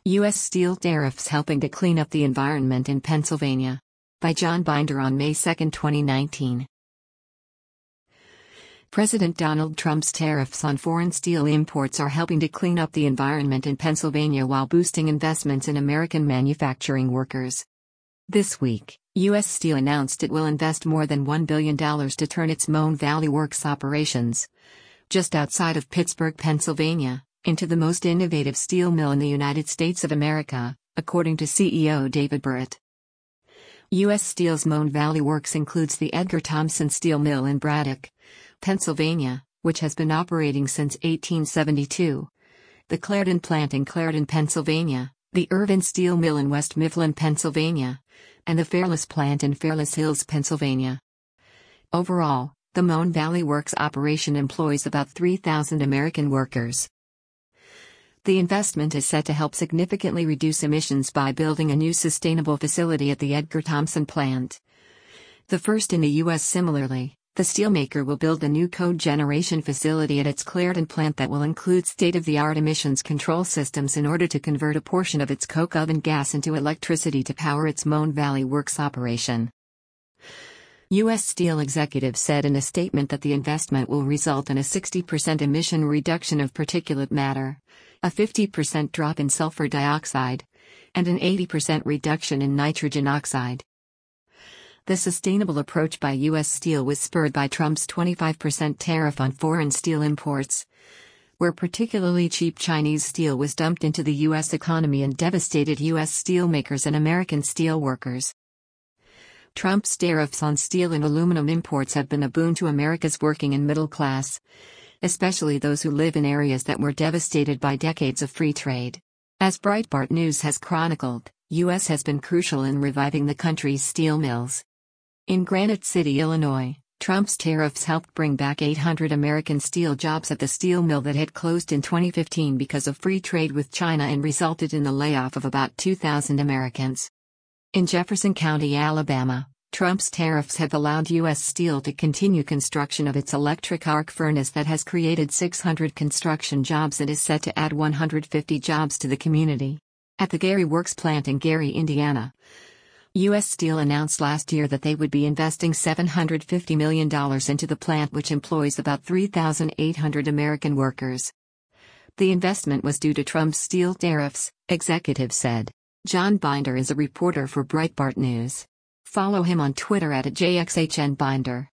U.S. steel tariffs helping to clean up the environment in Pennsylvania. By John Binder on May 2, 2019. President Donald Trump's tariffs on foreign steel imports are helping to clean up the environment in Pennsylvania while boosting investments in American manufacturing workers. This week, U.S. Steel announced it will invest more than $1 billion to turn its Mohn Valley Works operations, just outside of Pittsburgh, Pennsylvania, into the most innovative steel mill in the United States of America, according to CEO David Burritt. U.S. Steel's Mohn Valley Works includes the Edgar Thomson Steel Mill in Braddock, Pennsylvania, which has been operating since 1872, the Clarendon Plant in Clarendon, Pennsylvania, the Irvin Steel Mill in West Mifflin, Pennsylvania, and the Fairless Plant in Fairless Hills, Pennsylvania. Overall, the Mohn Valley Works operation employs about 3,000 American workers. The investment is set to help significantly reduce emissions by building a new sustainable facility at the Edgar Thomson plant, the first in the U.S. Similarly, the steelmaker will build a new cogeneration facility at its Clarendon plant that will include state-of-the-art emissions control systems in order to convert a portion of its coke oven gas into electricity to power its Mohn Valley Works operation. U.S. Steel executives said in a statement that the investment will result in a 60% emission reduction of particulate matter, a 50% drop in sulfur dioxide, and an 80% reduction in nitrogen oxide. The sustainable approach by U.S. Steel was spurred by Trump's 25% tariff on foreign steel imports, where particularly cheap Chinese steel was dumped into the U.S. economy and devastated U.S. steelmakers and American steel workers. Trump's tariffs on steel and aluminum imports have been a boon to America's working and middle class, especially those who live in areas that were devastated by decades of free trade. As Breitbart News has chronicled, U.S. has been crucial in reviving the country's steel mills. In Granite City, Illinois, Trump's tariffs helped bring back 800 American steel jobs at the steel mill that had closed in 2015 because of free trade with China and resulted in the layoff of about 2,000 Americans. In Jefferson County, Alabama, Trump's tariffs have allowed U.S. Steel to continue construction of its electric arc furnace that has created 600 construction jobs and is set to add 150 jobs to the community. At the Gary Works plant in Gary, Indiana, U.S. Steel announced last year that they would be investing $750 million into the plant, which employs about 3,800 American workers. The investment was due to Trump's steel tariffs, executives said. John Binder is a reporter for Breitbart News. Follow him on Twitter @JXHNBinder.